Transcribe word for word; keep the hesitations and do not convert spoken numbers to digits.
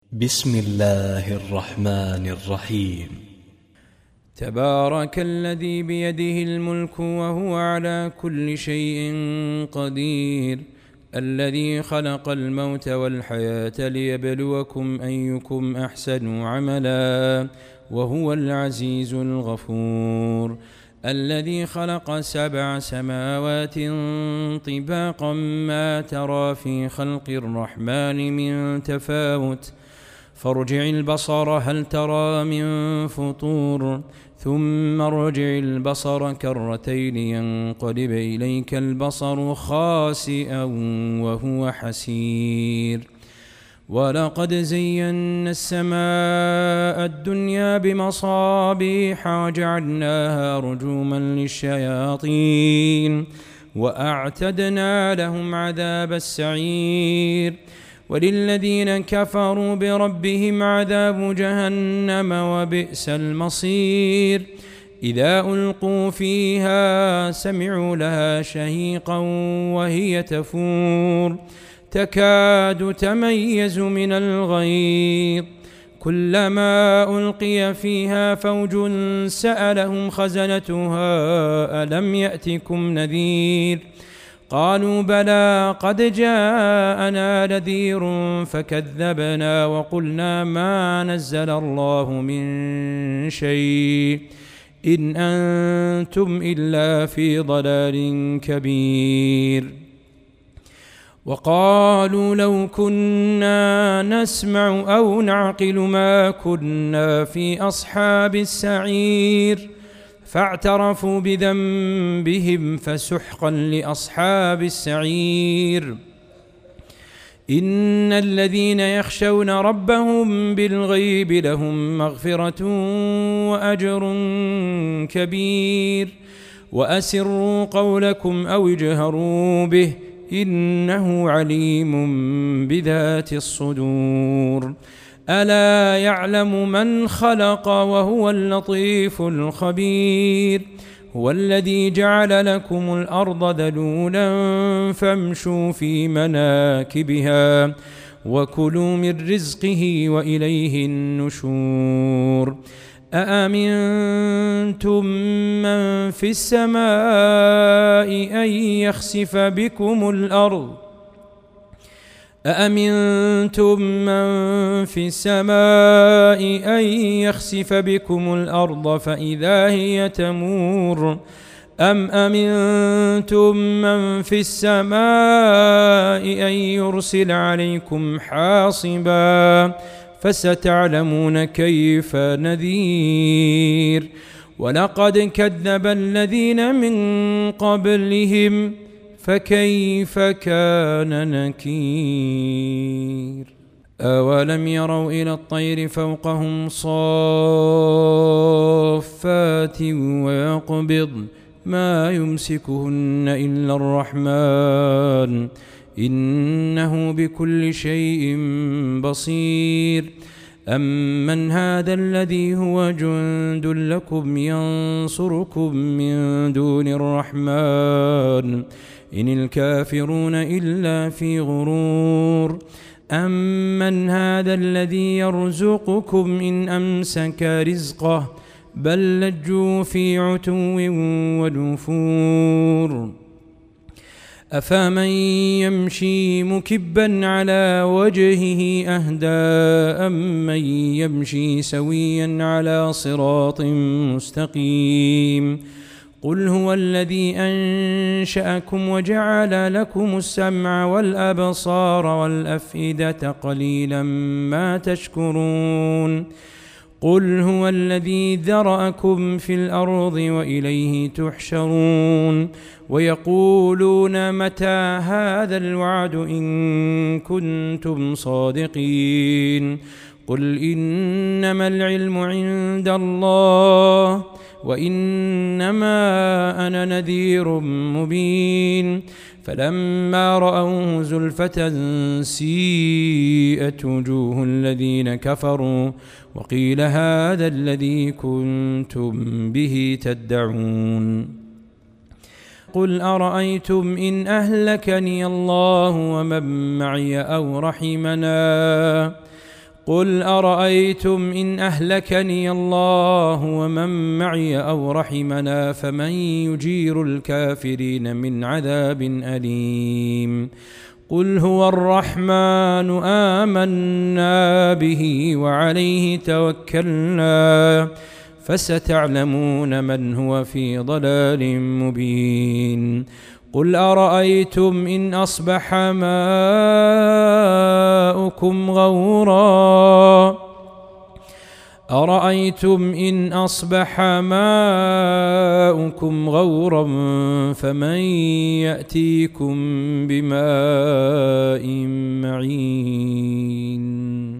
بسم الله الرحمن الرحيم. تبارك الذي بيده الملك وهو على كل شيء قدير، الذي خلق الموت والحياة ليبلوكم أيكم أحسن عملا وهو العزيز الغفور، الذي خلق سبع سماوات طباقا ما ترى في خلق الرحمن من تفاوت، فارجع البصر هل ترى من فطور، ثم ارجع البصر كرتين ينقلب إليك البصر خاسئا وهو حسير. ولقد زينا السماء الدنيا بمصابيح وجعلناها رجوما للشياطين وأعتدنا لهم عذاب السعير. وللذين كفروا بربهم عذاب جهنم وبئس المصير. إذا ألقوا فيها سمعوا لها شهيقا وهي تفور، تكاد تميز من الغيظ، كلما ألقي فيها فوج سألهم خزنتها ألم يأتكم نذير، قالوا بلى قد جاءنا نذير فكذبنا وقلنا ما نزل الله من شيء إن أنتم إلا في ضلال كبير. وقالوا لو كنا نسمع أو نعقل ما كنا في أصحاب السعير، فاعترفوا بذنبهم فسحقا لأصحاب السعير. إن الذين يخشون ربهم بالغيب لهم مغفرة وأجر كبير. وأسروا قولكم أو اجهروا به إنه عليم بذات الصدور. ألا يعلم من خلق وهو اللطيف الخبير. هو الذي جعل لكم الأرض ذلولا فامشوا في مناكبها وكلوا من رزقه وإليه النشور. أأمنتم من في السماء أن يخسف بكم الأرض أأمنتم من في السماء أن يخسف بكم الأرض فإذا هي تمور، أم أمنتم من في السماء أن يرسل عليكم حاصبا فستعلمون كيف نذير. ولقد كذب الذين من قبلهم فكيف كان نكير. أولم يروا إلى الطير فوقهم صافات ويقبض ما يمسكهن إلا الرحمن إنه بكل شيء بصير. أمن هذا الذي هو جند لكم ينصركم من دون الرحمن إن الكافرون إلا في غرور. أمن هذا الذي يرزقكم إن أمسك رزقه بل لجوا في عتو ونفور. أفمن يمشي مكبا على وجهه أهدى أمن يمشي سويا على صراط مستقيم. قل هو الذي أنشأكم وجعل لكم السمع والأبصار والأفئدة قليلا ما تشكرون. قل هو الذي ذرأكم في الأرض وإليه تحشرون. ويقولون متى هذا الوعد إن كنتم صادقين. قل إنما العلم عند الله وإنما أنا نذير مبين. فلما رأوه زلفة سيئت وجوه الذين كفروا وقيل هذا الذي كنتم به تدعون. قل أرأيتم إن أهلكني الله ومن معي أو رحمنا قل أرأيتم إن أهلكني الله ومن معي أو رحمنا فمن يجير الكافرين من عذاب أليم قل هو الرحمن آمنا به وعليه توكلنا فستعلمون من هو في ضلال مبين قل أرأيتم إن أصبح ماؤكم غورا أرأيتم إن أصبح ماؤكم غورا فمن يأتيكم بماء معين